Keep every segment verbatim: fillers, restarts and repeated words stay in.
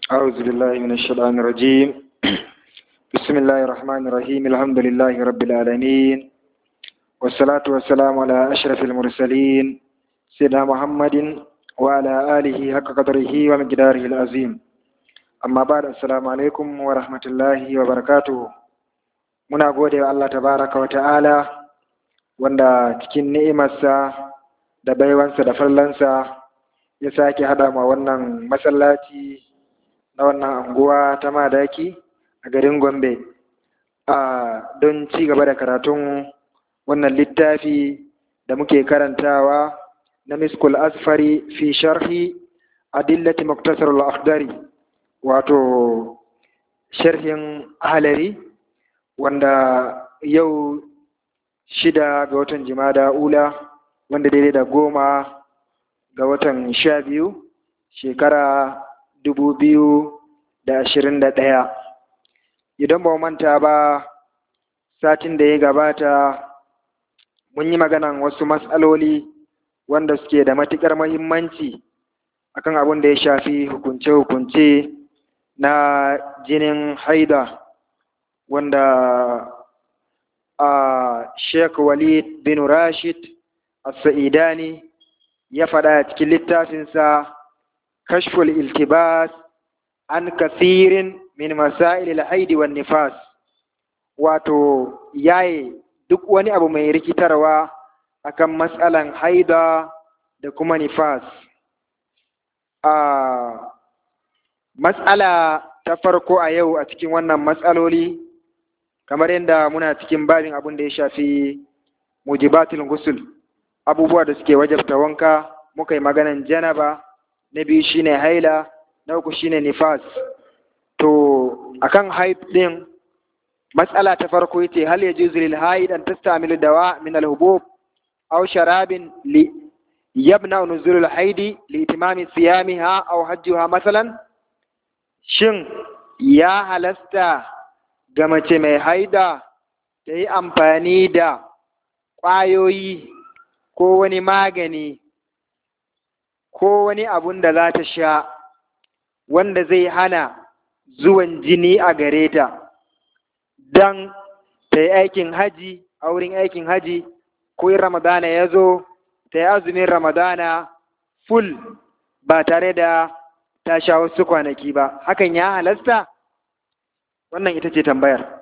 أعوذ بالله من الشيطان الرجيم بسم الله الرحمن الرحيم الحمد لله رب العالمين والصلاة والسلام على أشرف المرسلين سيدنا محمد وعلى آله حق قدره ومقداره العظيم أما بعد السلام عليكم ورحمة الله وبركاته. muna gode wa Allah tabaraka wa ta'ala wanda cikin ni'imarsa da baiwansa da fallansa ya sake hada ma wannan masallaci na wannan anguwa ta Madaki a garin Gombe a don ci gaba da karatun wannan littafi da muke karantawa na Miskul Asfari fi sharhi adillati muktasar al-akhdari, wato sharhin ahlari, wanda yau shida ga watan Jumada ula, wanda daidai da goma ga watan sha biyu shekara dubu biyu da ashirin da ɗaya. Idan ba manta ba, satin da ya gabata mun yi maganan wasu matsaloli wanda suke da matuƙar muhimmanci akan abin da ya shafi hukunce-hukunce na jinin haida, wanda a Sheikh Walid bin Rashid As-Sa'idani ya faɗa cikin littafinsa Kashful Iltibas an kathirin min masail al-haid wan nifas, wato yayi duk wani abu mai rikitarwa akan matsalan haida da kuma nifas. a matsala ta farko a yau a cikin wannan matsaloli, kamar yadda muna cikin babin abin da ya shafi mujibatul ghusl, abubuwa da suke wajabta wanka, muka yi maganan janaba, na biyu shine haila, na uku shine nifas. To akan haid din, matsala ta farko yace hal yajuzu lil haid an tastamilu dawa min al hubub aw sharabin li yabna nuzul al haidi li itimami siyamiha aw hajjuha masalan, shin ya halasta ga mace mai haida ta yi amfani da ƙwayoyi ko wani magani ko wani abun da za ta sha wanda zai hana zuwan jini a gare ta don ta yi aikin haji a wurin aikin haji, ko in ramadana ya zo ta yi azumin ramadana full ba tare da ta sha wasu kwanaki ba, hakan ya halasta? Wannan ita ce tambayar.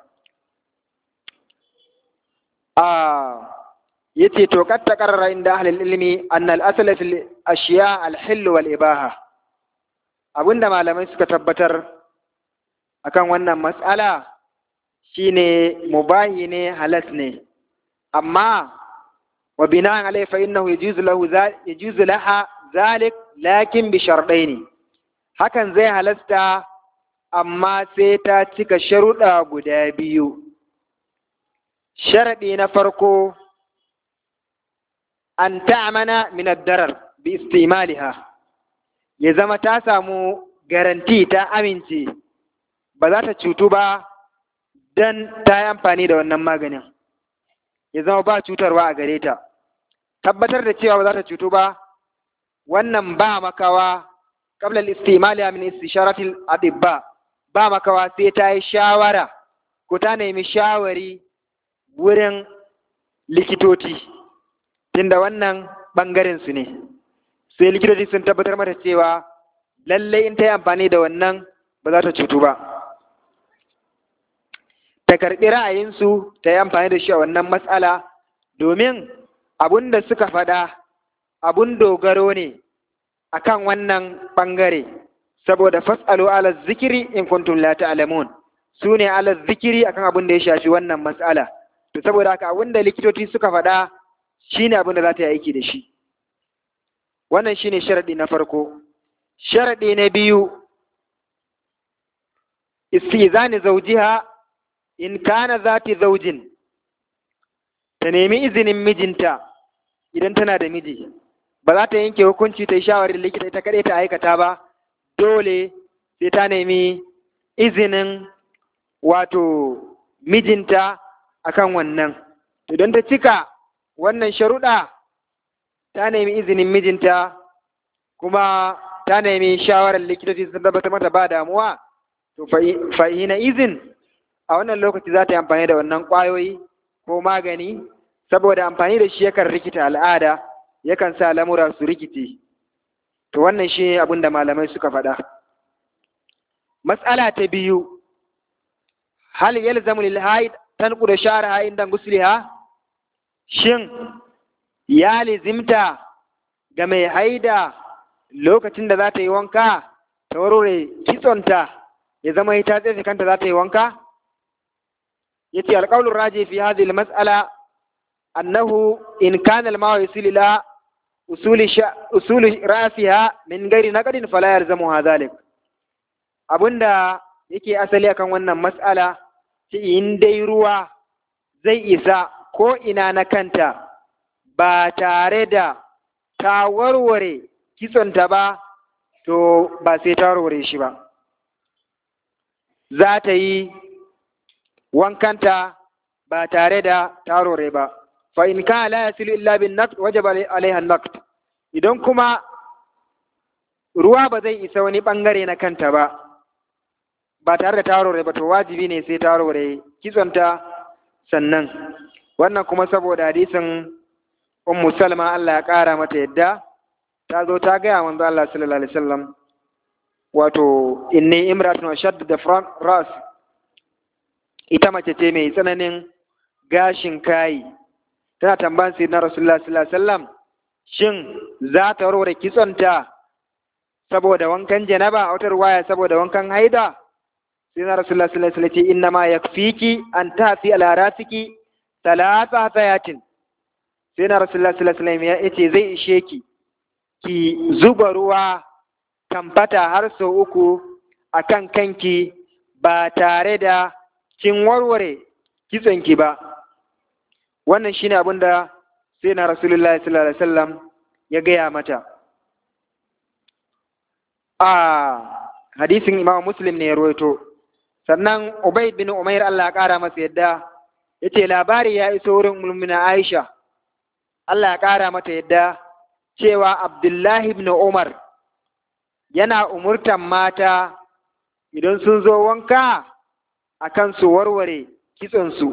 a yace to kad taqarrara inda ahli ilmi anna al-asl fil ashiya al-hill wal ibaha. Abinda malamai suka tabbatar akan wannan mas'ala shine mubahi ne, halas ne, amma wa bina'an alayhi fa innahu yajuzu lahu yajuzu laha zalik lakin bi shartaini. Hakan zai halasta amma sai ta cika sharuɗa guda biyu. Sharaɗi na farko, an ta'amana min ad-darar bi istimaliha, ya zama ta samu garanti, ta amince ba za ta cutu ba dan ta yi amfani da wannan maganin, ya zama ba cutarwa a gare ta. Tabbatar da cewa ba za ta cutu ba, wannan ba makawa qabla al-istimaliha min istisharati al-atibba, ba makawa sai ta yi shawara ko ta nemi shawari wurin likitoci, tunda wannan ɓangaren su ne, sai likitoci sun tabbatar mata cewa lallai in ta yi amfani da wannan ba za ta cutu ba, ta karɓi ra'ayinsu ta yi amfani da shi a wannan matsala, domin abun da suka faɗa abun dogaro ne akan wannan ɓangare, saboda fas'alu ala zikiri in kuntum la ta'lamun, su ne ala zikiri akan abun da ya shafi wannan matsala. To saboda haka abin da likitoci suka faɗa shine abin da za ta yi aiki da shi. Wannan shine sharaɗi na farko. Sharaɗi na biyu, istizani zawjiha in kana zati zawjin, ta nemi izinin mijinta idan tana da miji. Ba za ta yanke hukunci ta yi shawarar likita ita kaɗai ta aikata ba, dole sai ta nemi izinin wato mijinta akan wannan. Idan ta cika wannan sharuɗa, ta nemi izinin mijinta kuma ta nemi shawarar likitoci sun tabbatar mata ba damuwa, to fa'ina izin a wannan lokaci za ta yi amfani da wannan ƙwayoyi ko magani, saboda amfani da shi yakan rikita al'ada, yakan sa lamura su rikice. To wannan shi abin da malamai suka faɗa. Matsala ta biyu, hal yalzamu lil haid tanqudu sha'raha inda ghusliha? Shin ya lizimta ga mai haida lokacin da za ta yi wanka ta warware kitsonta ya zama ita tsaye kanta za ta yi wanka? Yace alqawlu raji fi hadhihi almas'ala annahu in kana alma'u yusil ila usuli usuli ra'siha min ghairi naqdin fala yalzamuha dhalik. Abunda yake asali akan wannan mas'ala shi in dai ruwa zai isa ko ina na kanta ba tare da ta warware kitsonta ba, to ba sai ta warware shi ba. Za ta yi wankanta ba tare da ta warware ba. Fa in kana la yasilu illa bin naqd wajaba alaiha naqd. Idan kuma ruwa ba zai isa wani bangare na kanta ba, ba tare da ta warware ba, to wajibi ne sai ta warware kitsonta sannan. Wannan kuma saboda hadisin Ummu Salma Allah ya ƙara mata yadda, ta zo ta gaya manzo Allah sallallahu alaihi wasallam, wato inni imratun shadd da front ras, ita mace ce mai tsananin gashin kai. Tana tambayan sayyidina Rasulullah sallallahu alaihi wasallam, shin za ta warware kitsonta saboda wankan janaba, a wata ruwaya saboda wankan haida? Sayyidina Rasulullah sallallahu alaihi wasallam ce inna ma yakfiki an tafi ala rasiki talata hayatin. Sai na Rasulullah sallallahu alaihi wasallam ya ce zai ishe ki ki zuba ruwa kamfata har sau uku akan kanki ba tare da kin warware kitsonki ba. Wannan shine abin da sai na Rasulullah sallallahu alaihi wasallam ya gaya mata. A hadisin Imam Muslim ne ya rawaito. Sannan Ubayd bin Umair Allah ya kara masa yadda yace labari ya iso wurin mulmina Aisha Allah ya ƙara mata yadda cewa Abdullahi ibn Umar yana umurtan mata idan sun zo wanka akan su warware kitsonsu.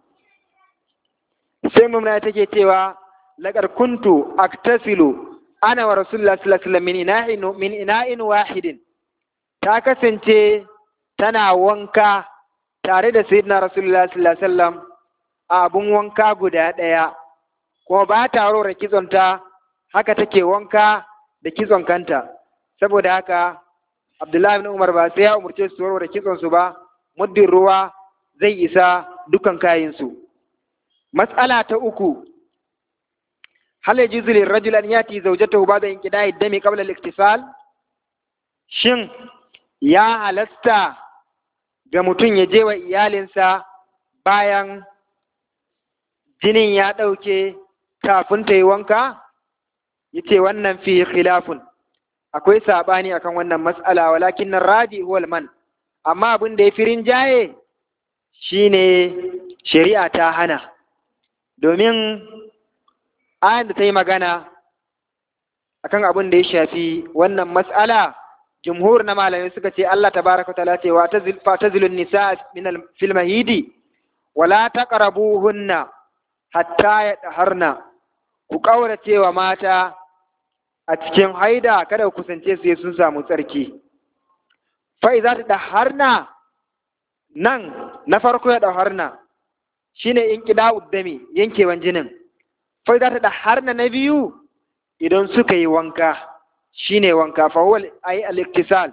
Sai mumna take cewa laqad kuntu aktasilu ana wa rasulullah sallallahu alaihi wasallam min ina'in min ina'in wahidin. Ta kasance tana wanka tare da sayyidina rasulullah sallallahu alaihi wasallam a abun wanka guda ɗaya. Kuma ba ta rora kitsonta, haka take wanka da kitson kanta. Saboda haka Abdullahi bin Umar ba sai ya umurce su warware kitsonsu ba, muddin ruwa zai isa dukan kayansu. Mas'ala ta uku, hal yajuzu lirrajul an yati zawjatahu ba'da inqida'i dami qabla al-iktisal? Shin ya halasta ga mutum ya je wa iyalinsa bayan jinin ya ɗauke kafin ta yi wanka? Yace wannan fi khilafun, akwai saɓani akan wannan mas'ala, walakin nan raji huwal man, amma abin da ya fi rinjaye shine shari'a ta hana, domin ayan da ta yi magana akan abin da ya shafi wannan mas'ala, jumhur na malamai suka ce Allah tabaraka ta'ala ce wa tazilun nisa min fil mahidi wala taqrabuhunna hatta yadharna, ku kaurace wa mata a cikin haida kada ku kusance su sun samu tsarki. Fa idza tadharna, nan na farko ya daharna shine inqida'ud dami, yankewan jinin. Fa idza tadharna na biyu idan suka yi wanka shine wanka, fa huwa ay al-iktisal.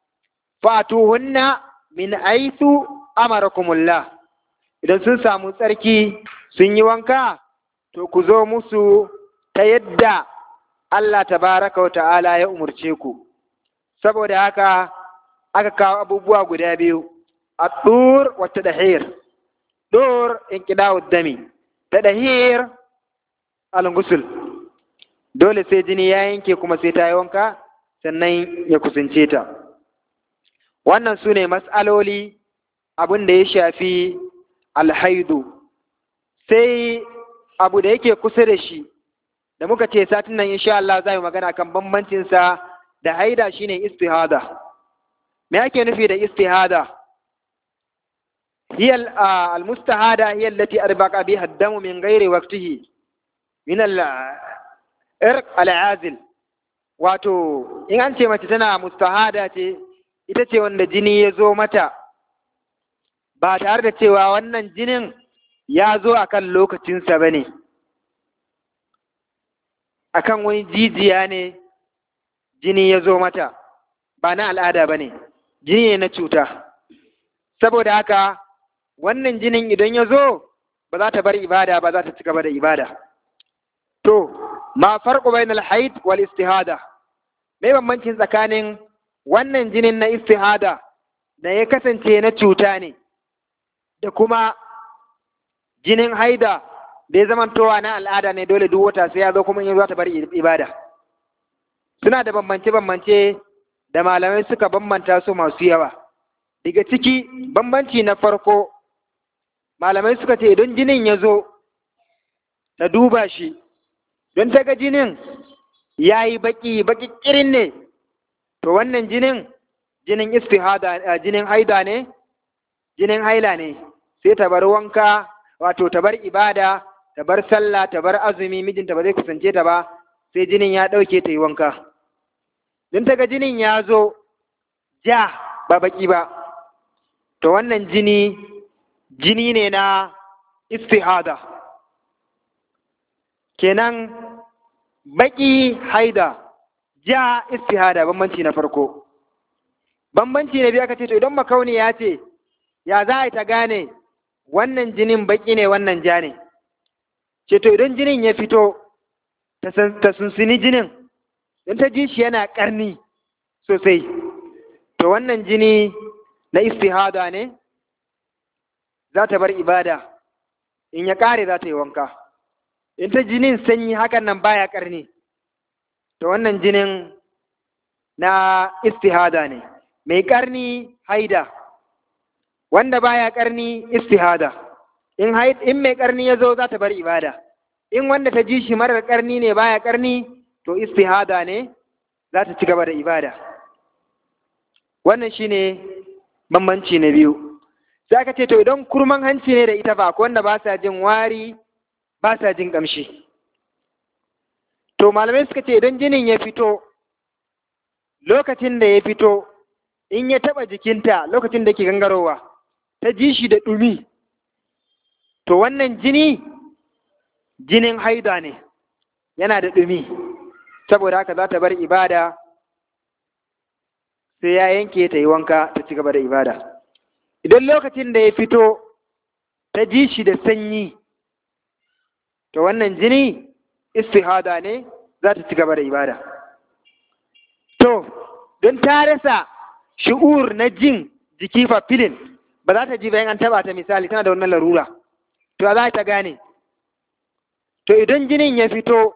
Fatuhunna min aythu amarakumullah, idan sun samu tsarki sun yi wanka to ku zo musu ta yadda Allah tabaraka wa ta'ala ya umurce ku. Saboda haka aka kawo abubuwa guda biyu, at-tur wa tadhir. Dur inqida'ud dami, tadhir al-ghusl. Dole sai jini ya yanke kuma sai ta yi wanka sannan ya kusance ta. Wannan su ne mas'aloli abin da ya shafi alhaidu. Sai abu da yake kusa da shi, da muka ce satin nan insha Allah za mu magana kan bambancinsa da haida shine istihada. Me ake nufi da istihada? hiya al-mustahada hiya allati arbaqa biha ad-damu min ghairi waqtihi min al-irq al-azil. Wato in an ce mace tana mustahada ce, ita ce wanda jini ya zo mata ba tare da cewa wannan jinin ya zo akan lokacinsa ba ne, akan wani jijiya ne jini ya zo mata, ba na al'ada ba ne, jini ne na cuta. Saboda haka wannan jinin idan ya zo ba za ta bar ibada ba, za ta ci gaba da ibada. To, ma farko bain al-haid wal istihada, mai bambancin tsakanin wannan jinin na istihada da ya kasance na cuta ne da kuma jinin haida da ya zamantowa na al'ada ne, dole duk wata sai ya zo kuma in za ta bar ibada. Suna da bambance-bambance da malamai suka bambanta su masu yawa. Daga ciki bambanci na farko, malamai suka ce idan jinin ya zo ta duba shi, don ta ga jinin ya yi baki baki kirin ne, to wannan jinin jinin istihada, jinin haida ne, jinin haila ne, sai ta bar wanka, wato ta bar ibada, ta bar sallah, ta bar azumi, mijinta ba zai kusance ta ba sai jinin ya ɗauke ta yi wanka. Don ta ga jinin ya zo ja ba baki ba, to wannan jini jini ne na istihada. Kenan baki haida, ja istihada, bambanci na farko. Bambanci na biyu aka ce to idan makauni ya ce ya za a yi ta gane wannan jinin baki ne wannan ja ne, ce to idan jinin ya fito ta sunsuni jinin, don ta ji shi yana ƙarni sosai, to wannan jini na istihada ne, za ta bar ibada, in ya ƙare za ta yi wanka. In ta jinin sanyi hakan nan baya ƙarni, to wannan jinin na istihada ne. Mai ƙarni haida, wanda baya ƙarni istihada. In in mai ƙarni ya zo za ta bar ibada, in wanda ta ji shi marar ƙarni ne baya ƙarni, to istihada ne, za ta ci gaba da ibada. Wannan shine bambanci na biyu. Sai aka ce to idan kurman hanci ne da ita ba, ko wanda ba sa jin wari ba sa jin ƙamshi, to malamai suka ce idan jinin ya fito, lokacin da ya fito in ya taɓa jikinta lokacin da ke gangarowa ta ji shi da ɗumi, to wannan jini jinin haida ne, yana da ɗumi, saboda haka za ta bar ibada sai ya yanke ta yi wanka ta ci gaba da ibada. Idan lokacin da ya fito ta ji shi da sanyi, to wannan jini istihada ne, za ta ci gaba da ibada. To, don ta rasa shi'ur na jin jiki fa filin, ba za ta ji bayan an taba ta, misali tana da wannan larura, to za ta gane. To idan jinin ya fito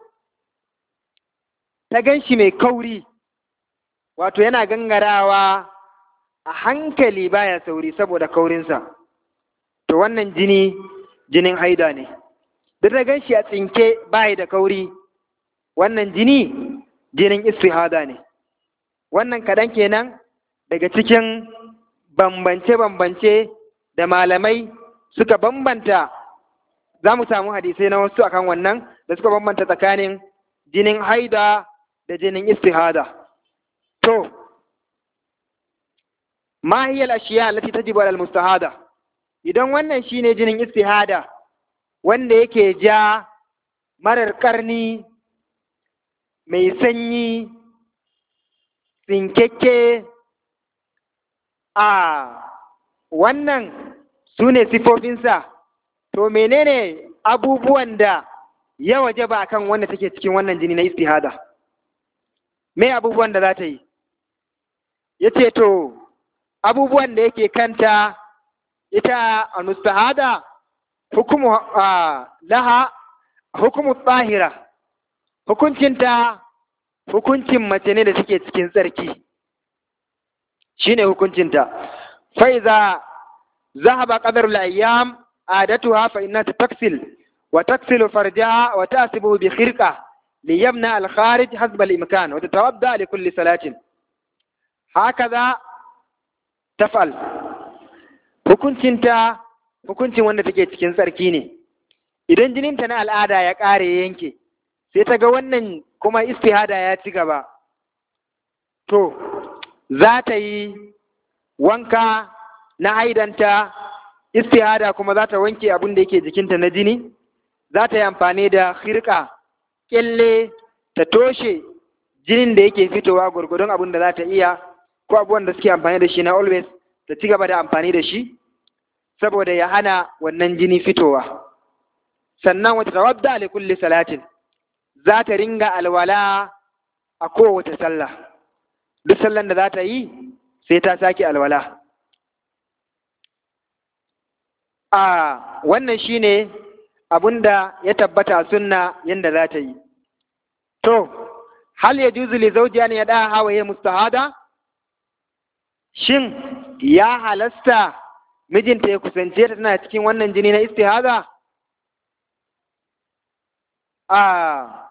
ta gan shi mai kauri, wato yana gangarawa a hankali baya sauri saboda kaurinsa, to wannan jini jinin haida ne. Da ta gan shi a tsinke baya da kauri, wannan jini jinin istihada ne. Wannan kaɗan kenan daga cikin bambance-bambance da malamai suka bambanta. Za mu samu hadisai na wasu akan wannan da suka bambanta tsakanin jinin haida da jinin istihada. To, ma hiya al-ashiya allati tajibu ala al-mustahada? Idan wannan shine jinin istihada wanda yake ja marar karni mai sanyi tsinkekke, a wannan su ne sifofinsa, to menene abubuwan da ya waje ba kan wanda take cikin wannan jini na istihada? Me abubuwan da za ta yi? Ya ce to abubuwan da yake kanta ita a mustahada, hukumu laha hukumu tsahira, hukuncinta hukuncin mace ne da take cikin tsarki, shine hukuncinta. Fa iza zahaba qadarul ayyam adatuha fa inna taksil wa taksilu farjaha wa tasibu bi khirqa ليمنع الخارج حسب الإمكان وتتوضأ لكل صلاة هكذا تفعل. hukuncinta hukuncin wanda take cikin tsarki ne. Idan jininta na al'ada ya ƙare yanke sai ta ga wannan kuma istihada ya ci gaba, to za ta yi wanka na haidanta, istihada kuma za ta wanke abin da yake jikinta na jini, za ta yi amfani da khirka kyalle ta toshe jinin da yake fitowa gwargwadon abin da za ta iya, ko abubuwan da suke amfani da shi na always ta ci gaba da amfani da shi saboda ya hana wannan jini fitowa. Sannan wata tawadda li kulli salatin, za ta ringa alwala a kowace sallah, duk sallan da za ta yi sai ta sake alwala. A wannan shine abun da ya tabbata sunna yanda za ta yi. To, hal ya juzu li zauji an ya da hawaye mustahada? Shin ya halasta mijinta ya kusance ta tana cikin wannan jini na istihada? A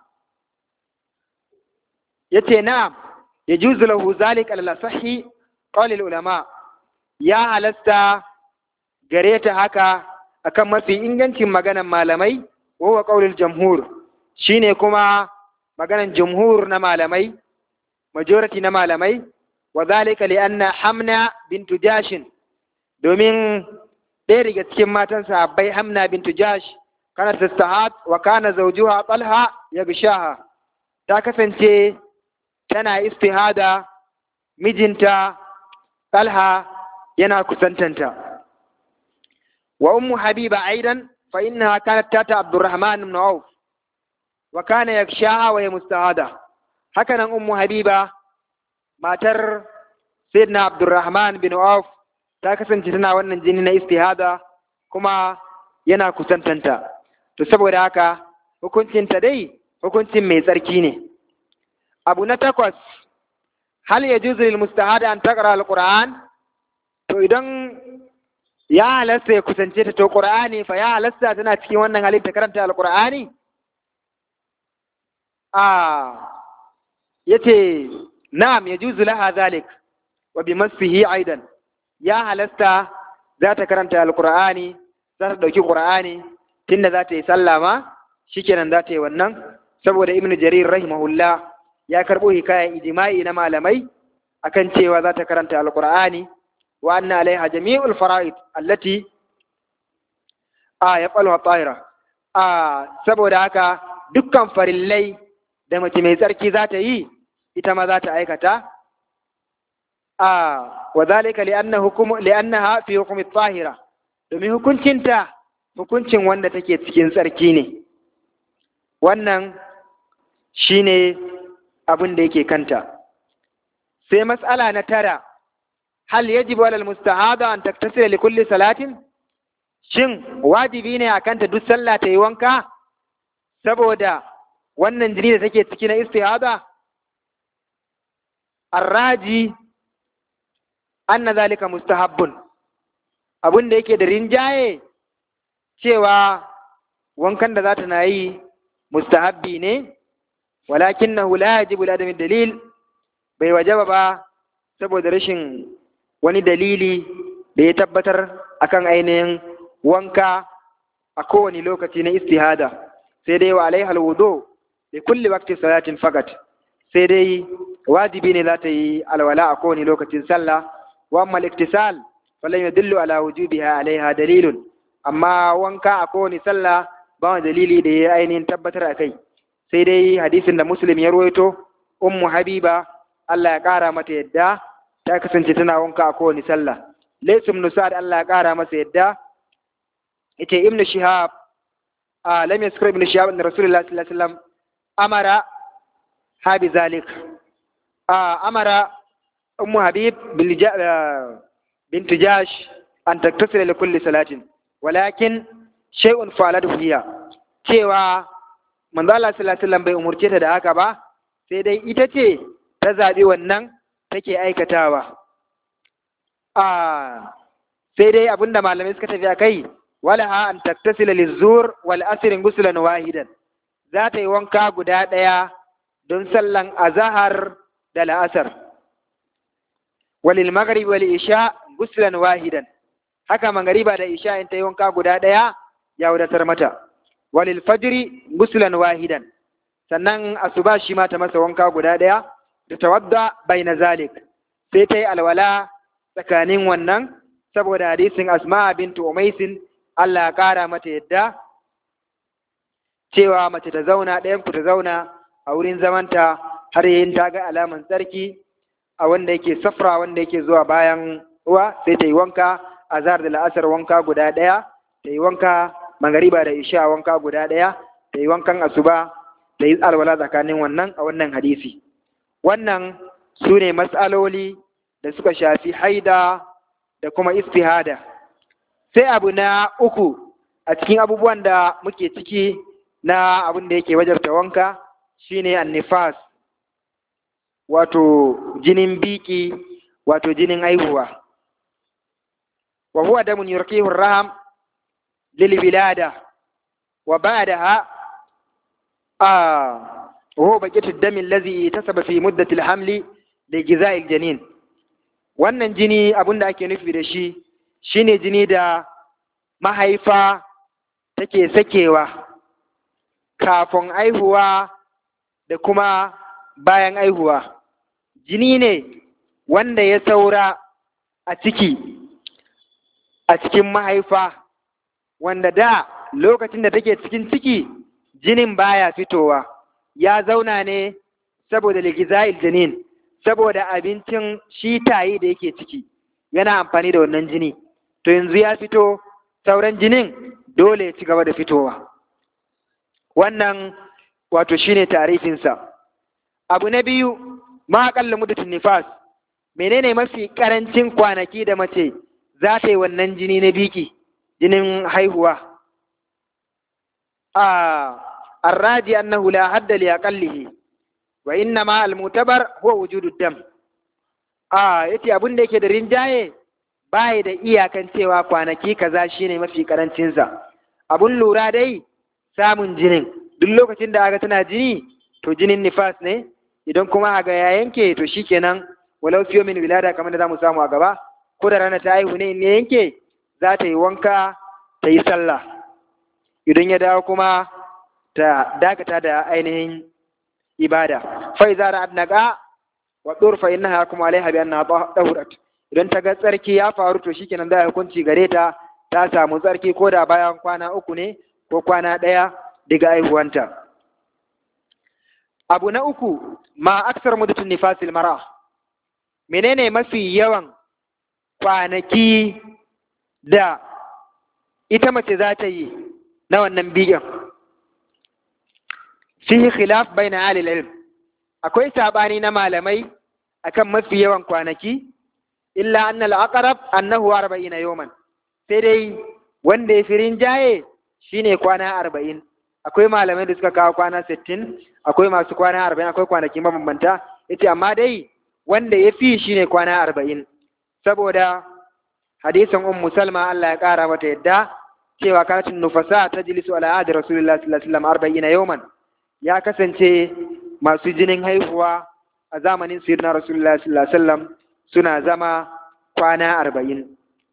yace na ya juzu lahu zalik ala sahhi qawli ulama, ya halasta gare ta haka akan mafi ingancin maganan malamai, wa huwa qawlul jamhur, shine kuma maganan jumhur na malamai, majority na malamai, wa zalika li anna Hamna bintu Jashin, domin ɗaya daga cikin matan sahabbai Hamna bintu Jash kana tastahad wa kana zawjuha Talha yagshaha, ta kasance tana istihada, mijinta Talha yana kusantanta. Wa ummu Habiba aidan fa innaha kanat tata Abdurrahman ibn Auf wa kana yagshaha wa hiya mustahada. Haka nan ummu Habiba matar Sayyidina Abdurrahman bin Auf ta kasance tana wannan jini na istihada kuma yana kusantanta. To saboda haka hukuncinta dai hukuncin mai tsarki ne. Abu na takwas, hal ya juzu lil mustahada an taqra al-Qur'an? To idan ya halasta ya kusance ta to Qur'ani fa ya halasta tana cikin wannan halin ta karanta al-Qur'ani? Ah yace na'am yajuzu laha zalik wa bi masfihi aidan, ya halasta za ta karanta al-Qur'ani, za ta dauki Qur'ani tunda za ta yi sallah ma shikenan za ta yi wannan, saboda Ibn Jarir rahimahullah ya karbo hikayen ijma'i na malamai akan cewa za ta karanta al-Qur'ani wa anna alaiha jami'ul fara'id allati a yaqalu tahira. A saboda haka dukkan farillai da mace mai tsarki za ta yi ita ma za ta aikata. A wa zalika li'anna hukum li'annaha fi hukmi tahira, domin hukuncinta hukuncin wanda take cikin tsarki ne. Wannan shine abin da yake kanta. Sai mas'ala na tara, hal yajibu alal mustahada an taktasila li kulli salatin? Shin wajibi ne akan ta duk sallah ta yi wanka saboda wannan jini da take ciki na istihada? Arraji anna zalika mustahabbun, abin da yake da rinjaye cewa wankan da za ta na yi mustahabbi ne, walakinnahu la yajibu li adami dalil, bai wajaba ba saboda rashin wani dalili da ya tabbatar akan ainihin wanka a kowane lokaci na istihada, sai dai wa alaiha alwudu li kulli waqti salatin fakat, sai dai wajibi ne za ta yi alwala a kowane lokacin sallah. Wa amma al-iktisal falan yadullu ala wujubiha alaiha dalilun, amma wanka a kowane sallah ba wani dalili da ya ainihin tabbatar a kai, sai dai hadisin da Muslim ya ruwaito, ummu Habiba Allah ya kara mata yadda ta kasance tana wanka a kowane sallah. Laysu ibn Sa'd Allah ya kara masa yadda yace Ibn Shihab a lam yaskur Ibn Shihab anna Rasulullah sallallahu alaihi wasallam amara habi zalik, a amara ummu Habib bil bint Jash an taktasila li kulli salatin, walakin shay'un fa'alathu hiya, cewa manzo Allah sallallahu alaihi wasallam bai umurce ta da haka ba, sai dai ita ce ta zabi wannan take aikatawa. A sai dai abinda malamai suka tafi akai, walaha an taktasila lizur wal asr ghuslan wahidan, za ta yi wanka guda ɗaya don sallan azahar da la'asar. Walil maghrib wal isha guslan wahidan. Haka magariba da isha in ta yi wanka guda ɗaya ya wadatar mata. Walil fajri guslan wahidan. Sannan asuba shi ma ta masa wanka guda ɗaya da tawadda baina zalik. Sai ta yi alwala tsakanin wannan saboda hadisin Asma bintu Umaisin Allah ya ƙara mata yadda cewa mace ta zauna ɗayan ku ta zauna a wurin zamanta har yayin ta ga alaman tsarki a wanda yake safra wanda yake zuwa bayan uwa sai ta yi wanka azhar da la'asar wanka guda ɗaya, ta yi wanka magariba da isha wanka guda ɗaya, ta yi wankan asuba, ta yi alwala tsakanin wannan a wannan hadisi. Wannan su ne matsaloli da suka shafi haida da kuma istihada. Sai abu na uku a cikin abubuwan da muke ciki na abin da yake wajabta wanka shine annifas, wato jinin biki, wato jinin aihuwa. wa huwa damun yurqihu ar-raham lil wilada wa ba'daha ah وهو بقية الدم الذي اتصب في مدة الحمل لجزاء الجنين. wannan jini abin da ake nufi da shi shine jini da mahaifa take sakewa kafin aihuwa da kuma bayan aihuwa. Jini ne wanda ya saura a ciki a cikin mahaifa, wanda da lokacin da take cikin ciki jinin baya fitowa, ya zauna ne saboda ligiza'il janin, saboda abincin shi tayi da yake ciki yana amfani da wannan jini. To yanzu ya fito, sauran jinin dole ya ci gaba da fitowa. Wannan wato shine tarifinsa. Abu na biyu, ma aqalla muddatun nifas. Menene mafi karancin kwanaki da mace za ta yi wannan jini na biki, jinin haihuwa? A الراجي أنه لا حد لأقله وإنما المعتبر هو وجود الدم. آه yace abin da yake da rinjaye bai da iyakan cewa kwanaki kaza shine mafi karancin sa. Abun lura dai samun jinin, duk lokacin da aka tana jini to jinin nifas ne, idan kuma aga ya yanke to shikenan walau fiyo min wilada kamar da zamu samu a gaba, ko da rana ta haihu ne in ya yanke za ta yi wanka ta yi sallah, idan ya dawo kuma ta dakata da ainihin ibada. Fa iza ra'at naqa wa dur fa innaha kuma alaiha bi annaha tahurat. Idan ta ga tsarki ya faru to shikenan da hukunci gare ta, ta samu tsarki ko da bayan kwana uku ne ko kwana ɗaya daga aihuwanta. Abu na uku, ma aksar muddatun nifasil mara. Menene mafi yawan kwanaki da ita mace za ta yi na wannan biyan? Fihi khilaf baina ahli ilm. Akwai sabani na malamai akan mafi yawan kwanaki, illa anna al-aqrab annahu arba'ina yawman. Sai dai wanda ya firin jaye shine kwana arba'in. Akwai malamai da suka kawo kwana sittin, akwai masu kwana arba'in, akwai kwanaki mabambanta. Yace amma dai wanda ya fi shine kwana arba'in. Saboda hadisin Ummu Salma Allah ya kara mata yadda cewa kanatun nufasa tajlisu ala ahdi Rasulullah sallallahu alaihi wasallam arba'ina yawman. Ya kasance masu jinin haihuwa a zamanin sayyidina Rasulullah sallallahu alaihi wasallam suna zama kwana arba'in.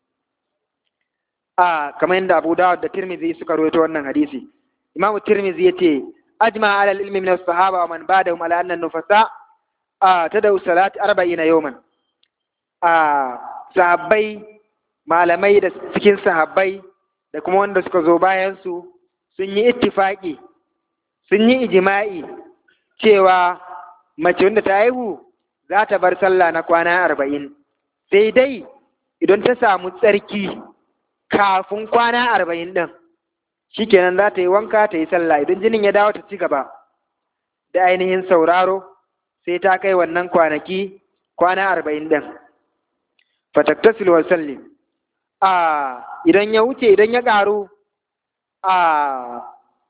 A kamar yadda Abu Dawud da Tirmidhi suka rawaito wannan hadisi. Imam Tirmidhi yace ajma ala al-ilmi min as-sahaba wa man ba'dahum ala anna an-nufasa tadau salat arba'ina yawman. A sahabbai, malamai da cikin sahabbai da kuma wanda suka zo bayan su sun yi ittifaki, sun yi ijima'i cewa mace wanda ta haihu za ta bar sallah na kwana arba'in, sai dai idan ta samu tsarki kafin kwana arba'in ɗin shi kenan za ta yi wanka ta yi sallah, idan jinin ya dawo ta ci gaba da ainihin sauraro sai ta kai wannan kwanaki kwana arba'in ɗin. Fatattasil wa sallim. A idan ya wuce, idan ya ƙaru, a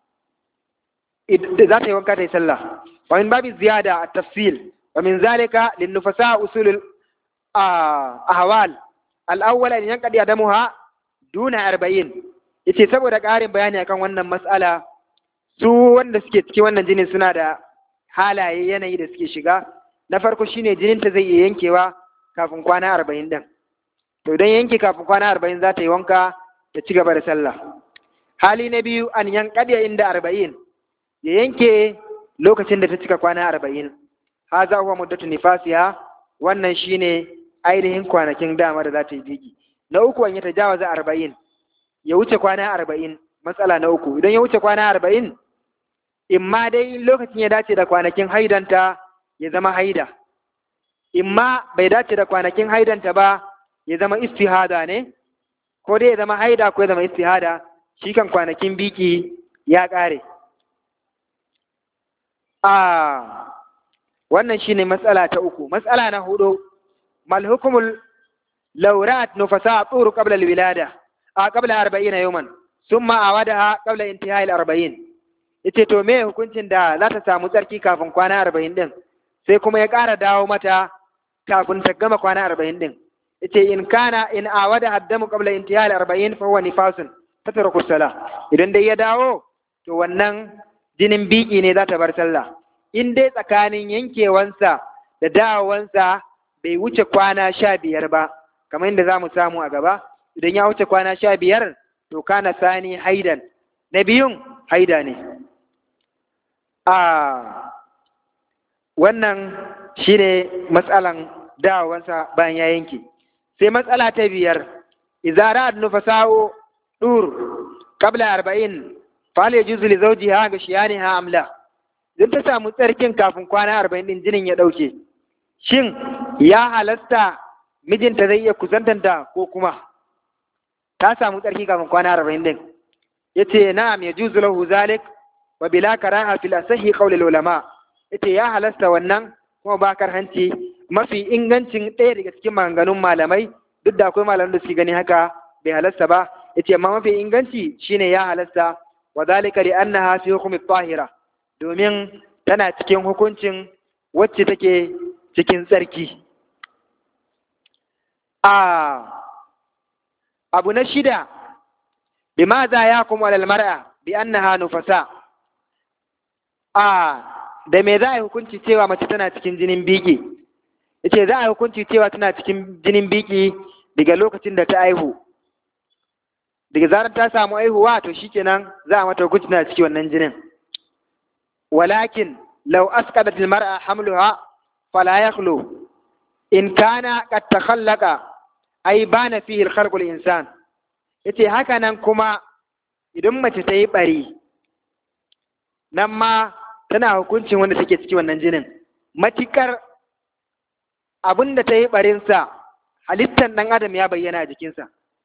za ta yi wanka ta yi sallah. Wa min babi ziyada a tafsil wa min zalika lin nufasa usulul ahwal al-awwal an yanqadi adamuha duna arba'in. Yace saboda ƙarin bayani akan wannan mas'ala su wanda suke cikin wannan jinin suna da halaye yanayi da suke shiga. Na farko shine jininta zai iya yankewa kafin kwana arba'in din, to idan yanke kafin kwana arba'in za ta yi wanka ta ci gaba da sallah. Hali na biyu an yanqadiya inda arba'in, ya yanke lokacin da ta cika kwana arba'in. Haza huwa muddatu nifasiha, wannan shine ainihin kwanakin dama da za ta yi biki. Na uku an ya tajawaza arba'in, ya wuce kwana arba'in. Matsala na uku, idan ya wuce kwana arba'in, imma dai lokacin ya dace da kwanakin haidanta ya zama haida, imma bai dace da kwanakin haidanta ba ya zama istihada ne, ko dai ya zama haida ko ya zama istihada, shi kan kwanakin biki ya ƙare. A wannan shine matsala ta uku. Matsala na hudu, mal hukumul laurat nufasa tsuru qabla alwilada a qabla arba'ina yawman summa awadaha qabla intihai al-arba'in. Yace to me hukuncin da za ta samu tsarki kafin kwana arba'in din sai kuma ya ƙara dawo mata kafin ta gama kwana arba'in din. Yace in kana in awada haddamu qabla intihai al-arba'in fa huwa nifasun tatruku salah. Idan dai ya dawo to wannan jinin biki ne za ta bar sallah. In dai tsakanin yankewansa da dawowansa bai wuce kwana sha biyar ba, kamar yadda za mu samu a gaba, idan ya wuce kwana sha biyar to kana sani haidan, na biyun haida ne. A wannan shi ne matsalan dawowansa bayan ya yanke. Sai matsala ta biyar, izara nufasa'u dur qabla arba'in fal yajuzu li zawjiha ga shiyaniha amla. Idan ta samu tsarkin kafin kwana arba'in din jinin ya ɗauke, shin ya halasta mijinta zai iya kusantanta ko kuma ta samu tsarki kafin kwana arba'in din? Ya ce na'am ya juzu lahu zalik wa bila karaha fil asahi qawlil ulama. Ya ce ya halasta wannan kuma ba karhanci, mafi ingancin ɗaya daga cikin maganganun malamai, duk da akwai malaman da suke gani haka bai halasta ba. Ya ce amma mafi inganci shine ya halasta, wa zalika li annaha fi hukmi tahira, domin tana cikin hukuncin wacce take cikin tsarki. A abu na shida, bi ma za ya kuma alal mar'a bi annaha nufasa. A da me za a yi hukunci cewa mace tana cikin jinin biki? Yace za a yi hukunci cewa tana cikin jinin biki daga lokacin da ta aihu. Daga zarar ta samu aihuwa to shikenan za a mata hukunci tana cikin wannan jinin. ولكن لو أسقطت المرأة حملها فلا يخلو إن كان قد تخلق أي بان فيه الخلق الإنسان. yace haka nan kuma idan mace ta yi ɓari, nan ma tana hukuncin wanda take ciki wannan jinin, matikar abin da ta yi ɓarinsa halittar ɗan adam ya bayyana a jikinsa.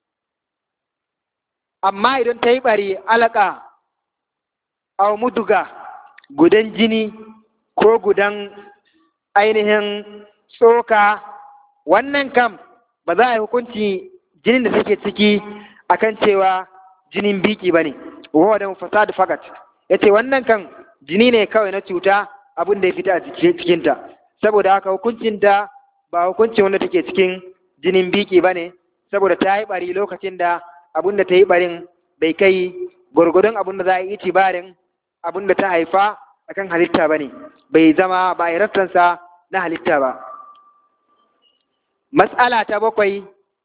Amma idan ta yi ɓari alaka au muduga, gudan jini ko gudan ainihin tsoka, wannan kam ba za a yi hukunci jinin da take ciki akan cewa jinin biki ba ne, wa da fasad fakat. Ya ce wannan kan jini ne kawai na cuta, abin da ya fita a cikinta, saboda haka hukuncinta ba hukuncin wanda take cikin jinin biki ba ne, saboda ta yi bari lokacin da abin da ta yi barin bai kai gwargwadon abin da za a yi itibarin abin da ta haifa akan halitta ba ne, bai zama ba a raftansa na halitta ba. Mas'ala ta bakwai,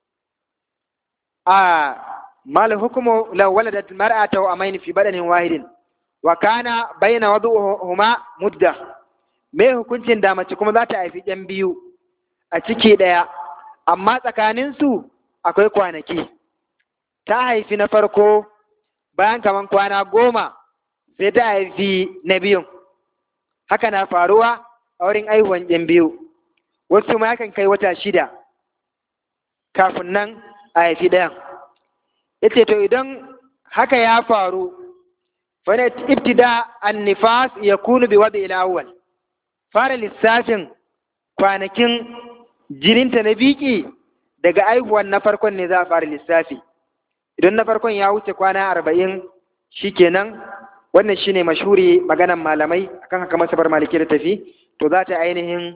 a mal hukumu law waladat mar'atu amain fi badanin wahidin wa kana bayna wadu'uhuma mudda. Me hukuncin da mace kuma za ta haifi ɗan biyu a ciki ɗaya, amma tsakaninsu akwai kwanaki. Ta haifi na farko, bayan kaman kwana goma sai ta haifi na biyun. Haka na faruwa a wurin aihuwan ɗan biyu, wasu ma yakan kai wata shida kafin nan a haifi ɗayan. Yace to idan haka ya faru, fa ne ibtida an-nifas yakunu bi wadi al-awwal. Fara lissafin kwanakin jininta na biki daga aihuwan na farkon ne za a fara lissafi. Idan na farkon ya wuce kwana arba'in shikenan, wannan shine mashhuri maganan malamai akan haka masabar maliki da tafi, to za ta ainihin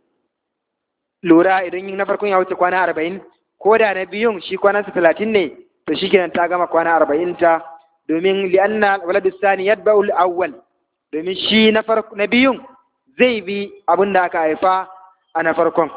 lura idan na farkon ya wuce kwana arba'in, ko da na biyun shi kwanansa talatin ne, to shikenan ta gama kwana arba'in ta domin li'anna waladu sani yatba'u al-awwal, domin shi na farko na biyun zai bi abin da aka haifa a na farkon.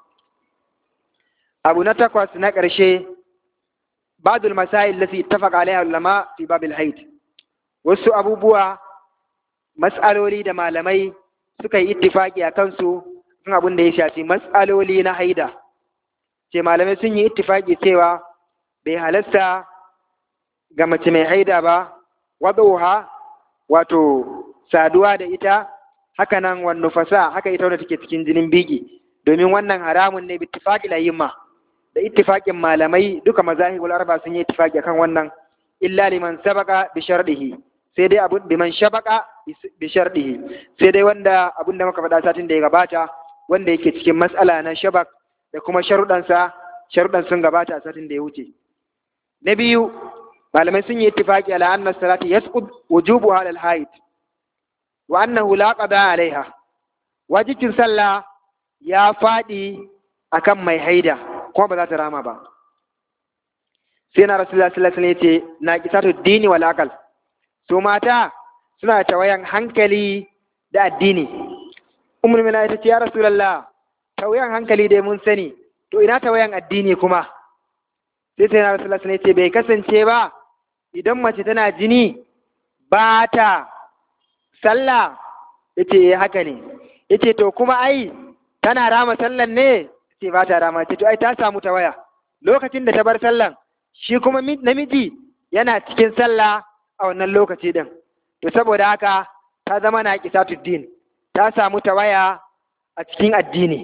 abu na takwas na ƙarshe ba'dul masail lati ittafaqa alaiha ulama fi babil haid, wasu abubuwa mas'aloli da malamai suka yi ittifaki a kansu kan abin da ya shafi mas'aloli na haida. Ce malamai sun yi ittifaki cewa bai halasta ga mace mai haida ba wadauha, wato saduwa da ita, haka nan wan nufasa, haka ita wanda take cikin jinin biki, domin wannan haramun ne bittifaqil ayyima, da ittifaqin malamai duka mazahibul arba sun yi ittifaqi akan wannan, illa liman sabaqa bi shardihi, sai dai abun biman shabaqa bi shardihi, sai dai wanda abun da muka faɗa satin da ya gabata wanda yake cikin mas'ala na shabak da kuma sharuɗansa, sharuɗan sun gabata a satin da ya wuce. Na biyu, malamai sun yi ittifaqi ala anna salati yasqud wujubuha lil haid wa annahu la qada alaiha, wajibin sallah ya faɗi akan mai haida kuma ba za ta rama ba. Sai na Rasulullah sallallahu alaihi wasallam yace naqisatu dini wal aqal, to mata suna tawayan hankali da addini. Ummul mu'minin ita ce ya Rasulullah, tawayan hankali dai mun sani, to ina tawayan addini kuma? Sai sai na Rasulullah sallallahu alaihi wasallam yace bai kasance ba idan mace tana jini ba ta sallah? Yace haka ne. Yace to kuma ai tana rama sallan ne? Yace ba ta rama. Yace to ai ta samu tawaya lokacin da ta bar sallan, shi kuma namiji yana cikin sallah a wannan lokaci din, to saboda haka ta zama naqisatud din, ta samu tawaya a cikin addini.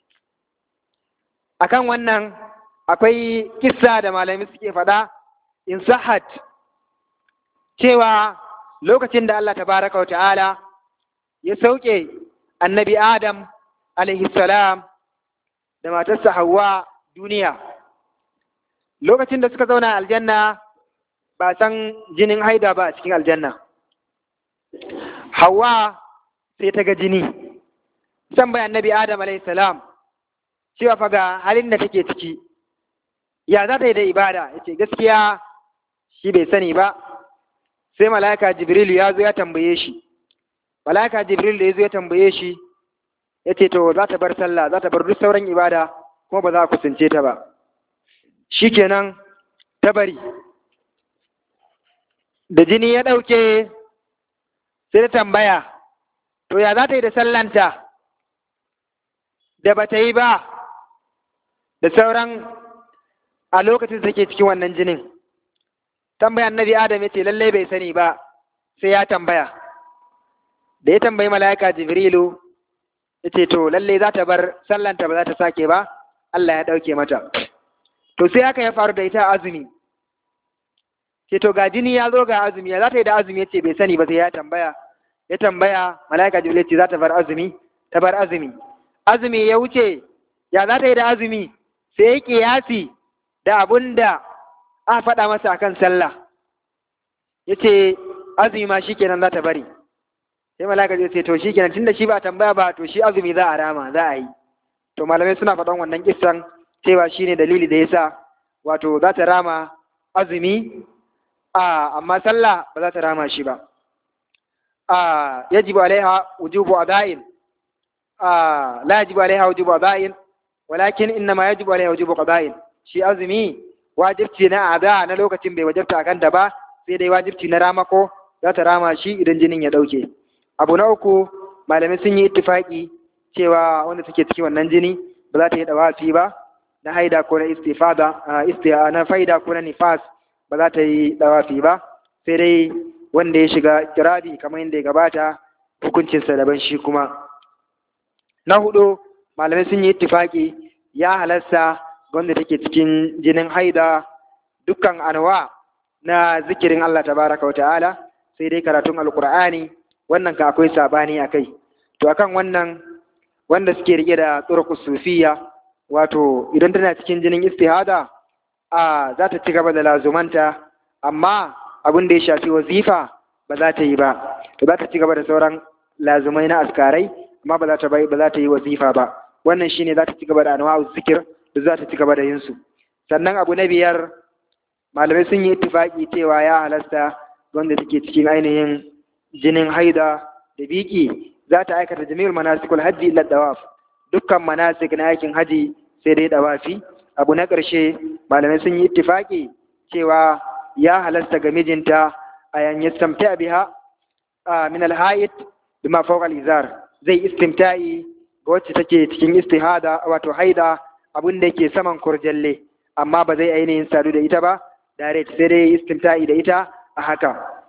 Akan wannan akwai kissa da malami suke faɗa in sahhat, cewa lokacin da Allah tabaraka wa ta'ala ya sauke annabi Adam alaihi salam da matarsa Hawwa duniya, lokacin da suka zauna aljanna ba san jinin haida ba a cikin aljanna. Hawwa sai ta ga jini, san bai annabi Adam alaihi salam cewa fa ga halin da take ciki, ya za ta yi da ibada? Yace gaskiya shi bai sani ba. Sai mala'ika Jibril ya zo ya tambaye shi, mala'ika Jibril da ya zo ya tambaye shi ya ce to za ta bar sallah, za ta bar duk sauran ibada kuma ba za a kusance ta ba. Shikenan ta bari, da jini ya ɗauke sai ta tambaya to ya za ta yi da sallanta da ba ta yi ba da sauran a lokacin da take cikin wannan jinin. Tambaya annabi Adam ya ce lallai bai sani ba, sai ya tambaya. Da ya tambayi mala'ika Jibrilu ya ce to lallai za ta bar sallanta ba za ta sake ba, Allah ya ɗauke mata. To sai haka ya faru da ita azumi. Ce to ga jini ya zo ga azumi, ya za ta yi da azumi? Ya ce bai sani ba, sai ya tambaya. Ya tambaya mala'ika Jibrilu ya ce za ta bar azumi, ta bar azumi. Azumi ya wuce, ya za ta yi da azumi? Sai ya kiyasi da abun da aka faɗa masa akan sallah, ya ce azumi ma shikenan za ta bari. Sai malaka zai ce to shikenan tunda shi ba tambaya ba, to shi azumi za a rama, za a yi. To malamai suna faɗan wannan kissan cewa shine dalili da yasa wato za ta rama azumi, a amma sallah ba za ta rama shi ba. a yajibu alaiha wujubu ada'in a la yajibu alaiha wujubu ada'in walakin innama yajibu alaiha wujubu qada'in. Shi azumi wajibci na ada na lokacin bai wajibta akan ta ba, sai dai wajibci na ramako za ta rama shi idan jinin ya dauke. Abu na uku, malamai sun yi ittifaki cewa wanda take cikin wannan jini ba za ta yi dawafi ba na haida ko na istifada istiya na faida ko na nifas, ba za ta yi dawafi ba, sai dai wanda ya shiga kirabi kamar yadda ya gabata hukuncinsa daban shi kuma. Na hudu, malamai sun yi ittifaki ya halasta wanda take cikin jinin haida dukkan anwa na zikirin Allah tabaraka wa ta'ala, sai dai karatun alqur'ani wannan ka akwai sabani akai. To akan wannan wanda suke rike da turuqus sufiya, wato idan tana cikin jinin istihada a za ta ci gaba da lazumanta, amma abin da ya shafi wazifa ba za ta yi ba. To za ta ci gaba da sauran lazumai na askarai, amma ba za ta bai ba za ta yi wazifa ba. Wannan shine za ta ci gaba da anwa'u zikir da za ta ci gaba da yin su. Sannan abu na biyar, malamai sun yi ittifaki cewa ya halasta wanda take cikin ainihin jinin haida da biki za ta aikata jami'ul manasikul hajji illa dawaf, dukkan manasik na aikin haji sai dai dawafi. Abu na ƙarshe malamai sun yi ittifaki cewa ya halasta ga mijinta a yan yastamta biha min alha'id bima fawqa al-izar, zai istimta'i ga wacce take cikin istihada wato haida abin da yake saman kurjalle, amma ba zai ainihin sadu da ita ba direct, sai dai istimta'i da ita a haka.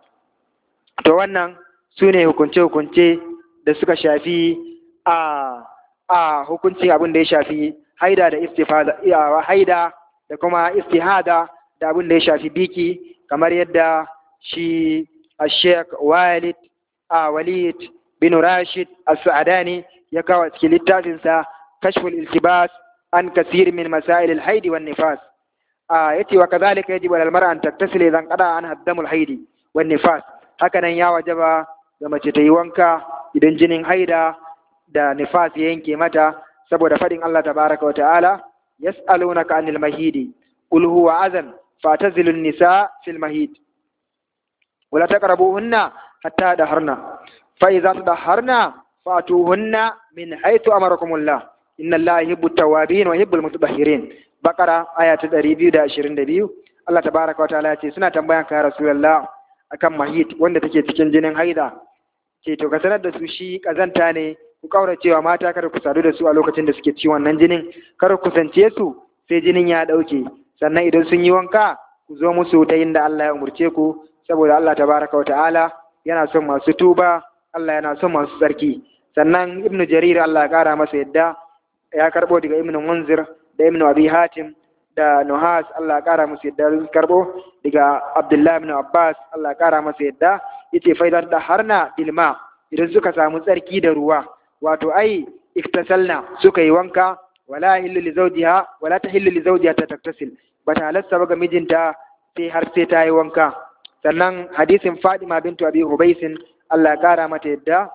To wannan su ne hukunce-hukunce da suka shafi a a hukuncin abin da ya shafi haida da istifada, haida da kuma istihada da abin da ya shafi biki, kamar yadda shi Sheikh Walid a Walid bin Rashid As-Sa'dani ya kawo cikin littafinsa Kashful Iltibas an kasir min masail al-haid wan nifas. a yace wa kadhalika yajibu al mar'a an taktasil idan qada an haddamul haid wan nifas, haka nan ya wajaba ga mace ta yi wanka idan jinin haida da nifas ya yanke mata, saboda fadin Allah tabaraka wa ta'ala yas'alunaka anil mahidi qul huwa adhan fatazilun nisa fil mahid wala taqrabuhunna hatta daharna fa idza tadaharna fatuhunna min haythu amarakumullah inna allaha yuhibbu at-tawwabin wa yuhibbul mutatahhirin. Bakara aya ta ɗari biyu da ashirin da biyu. Allah tabaraka wa ta'ala ya ce suna tambayan ka Rasulullah akan mahid wanda take cikin jinin haida, ce to ka sanar da su shi kazanta ne, ku kaura cewa mata kada ku sadu da su a lokacin da suke ci wannan jinin, kada ku kusance su sai jinin ya dauke, sannan idan sun yi wanka ku zo musu ta inda Allah ya umurce ku, saboda Allah tabaraka wa ta'ala yana son masu tuba, Allah yana son masu tsarki. Sannan Ibn Jarir Allah ya kara masa yadda ya karbo daga Ibn Munzir da Ibn Abi Hatim da Nuhas Allah ya kara masa yadda sun karbo daga Abdullah ibn Abbas Allah ya kara masa yadda yace faidar da harna bilma, idan suka samu tsarki da ruwa, wato ai iktasalna suka yi wanka, wala hillu li zawjiha wala tahillu li zawjiha ta taktasil, bata halasta ba ga mijinta sai har sai ta yi wanka. Sannan hadisin Fadima bintu Abi Hubaisin Allah ya kara mata yadda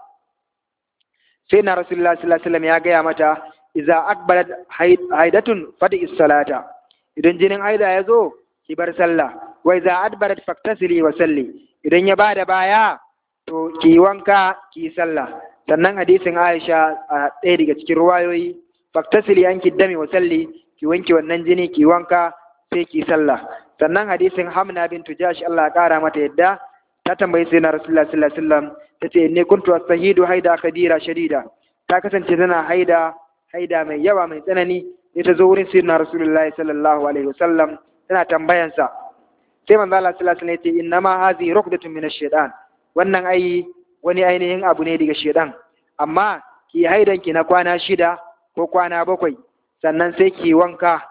sai na Rasulullah sallallahu alaihi wasallam ya gaya mata idza akbarat haidatun fadi salata, idan jinin haida ya zo ki bar sallah, wa idza adbarat faktasili wa salli, idan ya bada baya to ki wanka ki sallah. Sannan hadisin Aisha a ɗaya daga cikin ruwayoyi faktasili an ki dami wa salli, ki wanke wannan jini ki wanka sai ki sallah. Sannan hadisin Hamna bintu Jash Allah ya kara mata yadda ta tambayi sai na Rasulullah sallallahu alaihi wasallam tace inni kuntu astahidu haida kadira shadida, ta kasance tana haida haida mai yawa mai tsanani, sai ta zo wurin sayyidina Rasulullah sallallahu alaihi wasallam tana tambayansa, sai manzo Allah sallallahu alaihi wasallam ya ce innama hazi rukdatun min ash-shaytan, wannan ai wani ainihin abu ne daga shedan, amma ki haidan ki na kwana shida ko kwana bakwai sannan sai ki wanka,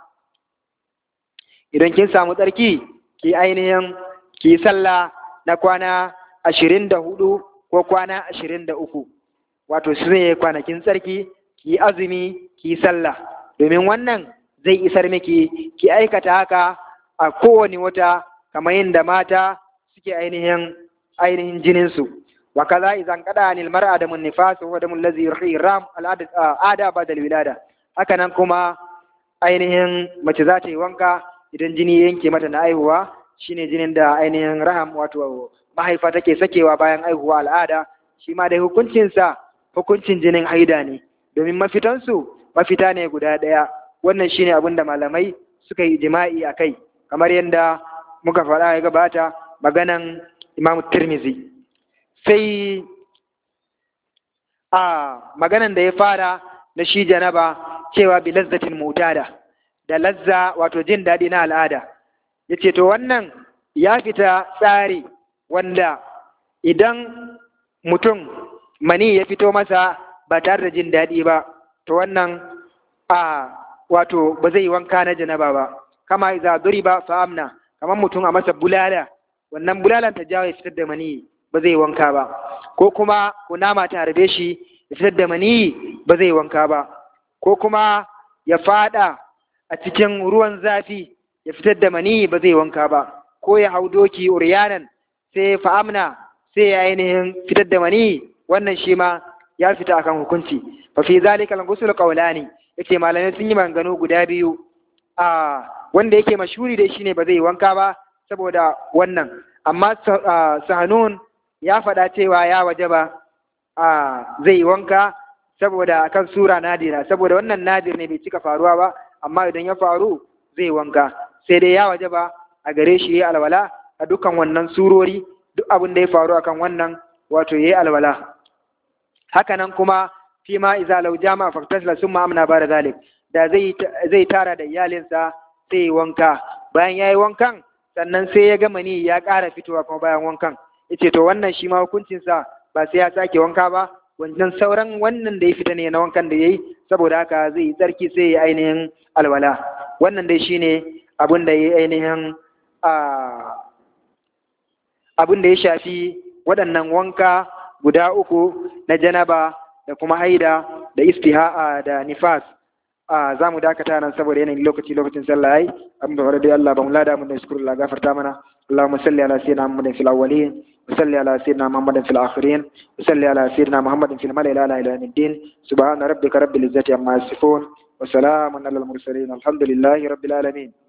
idan kin samu tsarki ki ainihin ki sallah na kwana ashirin da hudu ko kwana ashirin da uku, wato su ne kwanakin tsarki, ki azumi ki sallah, domin wannan zai isar miki ki aikata haka a kowane wata kamar yadda mata suke ainihin ainihin jininsu. Wa kaza idan kada anil mar'a da mun nifas wa da mun lazi ram al'ada ba da wilada, haka nan kuma ainihin mace za ta yi wanka idan jini yanke mata na aihuwa, shine jinin da ainihin raham wato mahaifa take sakewa bayan aihuwa al'ada, shi ma dai hukuncinsa hukuncin jinin haida ne, domin mafitansu mafita ne guda ɗaya. Wannan shine abin da malamai suka yi jima'i a kai, kamar yadda muka faɗa ya gabata maganan Imam Tirmizi. Sai a maganan da ya fara na shi janaba cewa bi lazzatin mutada, da lazza wato jin daɗi na al'ada, ya ce to wannan ya fita tsari wanda idan mutum mani ya fito masa ba tare da jin daɗi ba, to wannan a wato ba zai yi wanka na janaba ba. Kama iza duriba fa amna, kamar mutum a masa bulala, wannan bulalan ta jawo ya fitar da mani ba zai yi wanka ba, ko kuma kunama ta harbe shi ya fitar da mani ba zai yi wanka ba, ko kuma ya fada a cikin ruwan zafi ya fitar da mani ba zai wanka ba, ko ya hau doki uryanan sai fa'amna sai ya ainihin fitar da mani, wannan shi ma ya fita akan hukunci. Fa fi zalika al-ghusl qawlani, yace malamai sun yi maganganu guda biyu. A wanda yake mashhuri dai shine ba zai wanka ba saboda wannan, amma Sahanun ya faɗa cewa ya wajaba zai yi wanka saboda akan sura nadira, saboda wannan nadir ne bai cika faruwa ba, amma idan ya faru zai wanka, sai dai ya wajaba a gare shi ya alwala a dukkan wannan surori, duk abin da ya faru akan wannan wato yayi alwala. Haka nan kuma fi ma iza law jama faktasla summa amna ba da zalik, da zai zai tara da iyalinsa sai yi wanka, bayan yayi wankan sannan sai ya ga mani ya ƙara fitowa kuma bayan wankan, yace to wannan shi ma hukuncin sa ba sai ya sake wanka ba, wannan sauran wannan da ya fita ne na wankan da yayi, saboda haka zai yi tsarki sai ya ainihin alwala. Wannan dai shine abin da yayi ainihin abin da ya shafi waɗannan wanka guda uku na janaba da kuma haida da istiha'a da nifas. Za mu dakata nan saboda yanayin lokaci lokacin sallah yayi, abin da wara dai Allah ba mu lada mun da shukuru Allah gafarta mana. Allahumma salli ala sayyidina Muhammadin fil awwalin wa salli ala sayyidina Muhammadin fil akhirin wa salli ala sayyidina Muhammadin fil mala'il ala ila yawmiddin. Subhana rabbika rabbil izzati amma yasifun wa salamun alal mursalin, alhamdulillahi rabbil alamin.